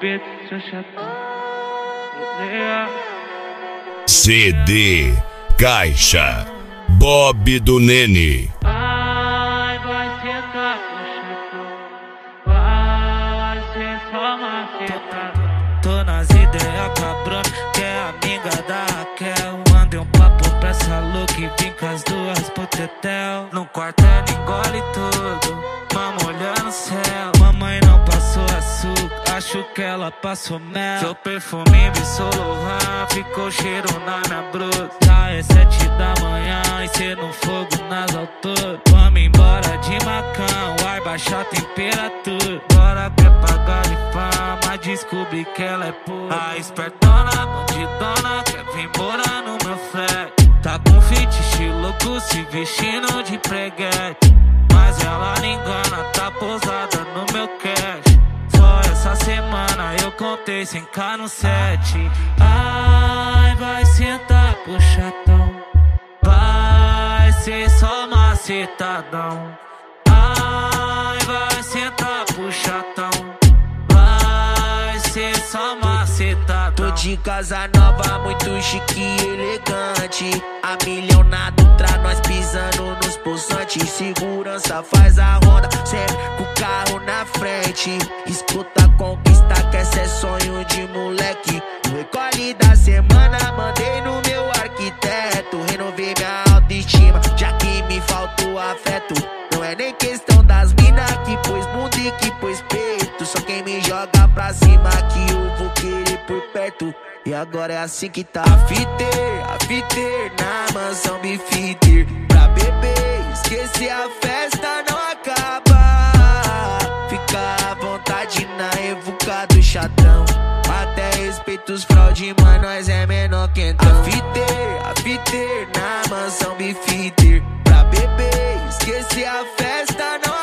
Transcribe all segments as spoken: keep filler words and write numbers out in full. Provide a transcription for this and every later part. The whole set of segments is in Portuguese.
respeito, seu chatão. C D Caixa Bob do Nene. Ai, vai sentar pro chatão. Vai ser só maceta. Tô nas ideias cabrão, que é amiga da Raquel. Mandei um papo pra essa louca e vim com as duas pro tetel. No quarto ela engole tudo, mama olhando o céu. Mamãe não passou açúcar, acho que ela passou mel. Seu perfume me Lohan, ficou cheiro na minha brusa. Já é sete da manhã e cê no fogo nas alturas. Vamos embora de macão, ar baixa a temperatura. Bora quer pagar de fama, descobri que ela é pura. A espertona, bandidona, quer vir embora no meu flat. Tá com fetiche louco, se vestindo de preguete. Mas ela não engana, tá pousada no meu cash. Só essa semana eu contei cem k no set. Ai, vai sentar pro chatão. Vai ser só macetadão. Ai, vai sentar pro chatão. Vai ser só macetadão. Tô de casa nova, muito chique e elegante. A milionado tra nós pisando nos poçantes. Segurança faz a ronda, sempre com o carro na frente. Escuta, conquista, que esse é sonho de moleque. O recolhe da semana, mandei no meu arquiteto. Renovei minha autoestima, já que me faltou afeto. Não é nem questão das mina que pôs bunda e que pôs peito. Só quem me joga pra cima que eu vou querer por perto. E agora é assim que tá. A fiter, a fiter, na mansão Bifiter. Pra beber, esquecer a festa não acaba. Fica à vontade na evuca do chatão. Até respeito os fraude, mas nós é menor que então. A fiter, a fiter, na mansão Bifiter. Pra beber, esquecer a festa não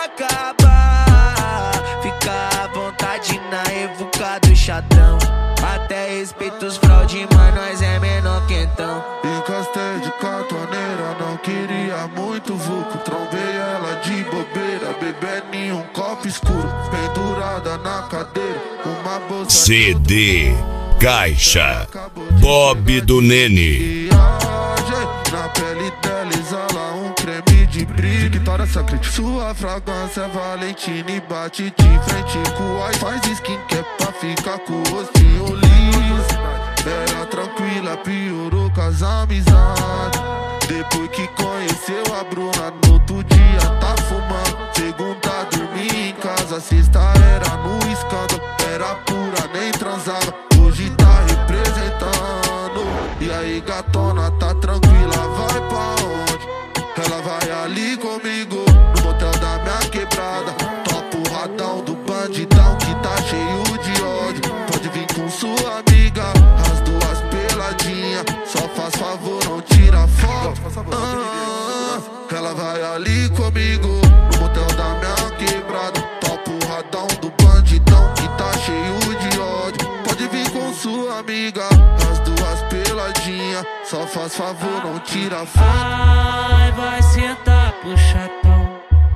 acaba. Fica à vontade na evuca do chatão. Até respeito os fraude, mas nós é menor que então. Encostei de catoneira, não queria muito vulco. Trombei ela de bobeira, bebendo em um copo escuro. Pendurada na cadeira, uma bolsa. C D Caixa Bob do Nene. Na pele dela exala um creme de brilho. Vitória Secret, sua fragrância é Valentina e bate de frente com o faz skincare pra ficar com o rostinho liso. Era tranquila, piorou com as amizades. Depois que conheceu a Bruna, no outro dia tá fumando. Segunda dormi em casa, sexta era no escândalo. Era pura, nem transava, hoje tá representando. E aí gatona, tá tranquila, vai pra onde? Ela vai ali comigo, no motel da minha quebrada. Topa o radão do bandidão que tá cheio de ódio. Pode vir com sua amiga, as duas peladinhas. Só faz favor, não tira foto. Ah, ela vai ali comigo, no motel da minha quebrada. Topa o radão do bandidão que tá cheio de ódio. Pode vir com sua amiga, as duas peladinhas. Só faz favor, não tira foto. Ai, vai sentar pro chatão.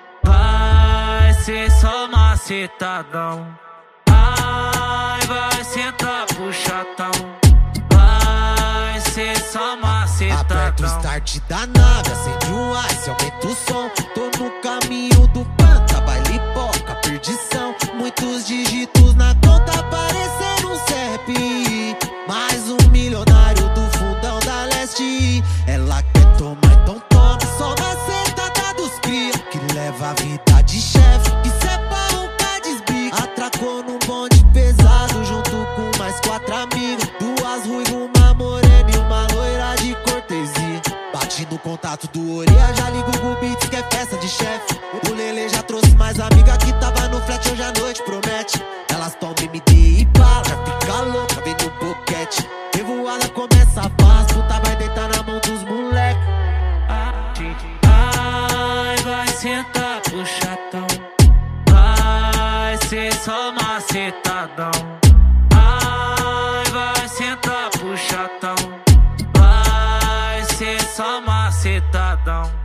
Vai ser só macetadão. Ai, vai sentar pro chatão. Vai ser só macetadão. Aperta o start da nave, acende um ice, aumenta o som. Tô no caminho do panta, baile poca, perdição. Muitos dígitos na conta, parecendo um C E P. Mais um milionário do fundão da leste. Ela quer tomar, então toma. Só macetada dos cria, que leva a vida de chefe. Isso é pra roncar desbica. Atracou num bonde pesado, junto com mais quatro amigos. Duas ruivas, uma morena e uma loira de cortesia. Bate no contato do Oreia, já liga o Google Beats, que é festa de chefe. O Lele já trouxe mais amiga que tava no flat, hoje à noite promete. Elas tomam M D e bala, já fica louca, vem no boquete. Revoada começa a paz, puta vai deitar na mão dos moleque. Ai, vai sentar pro chatão. Vai ser só macetadão. Ai, vai sentar pro chatão. Vai ser só macetadão.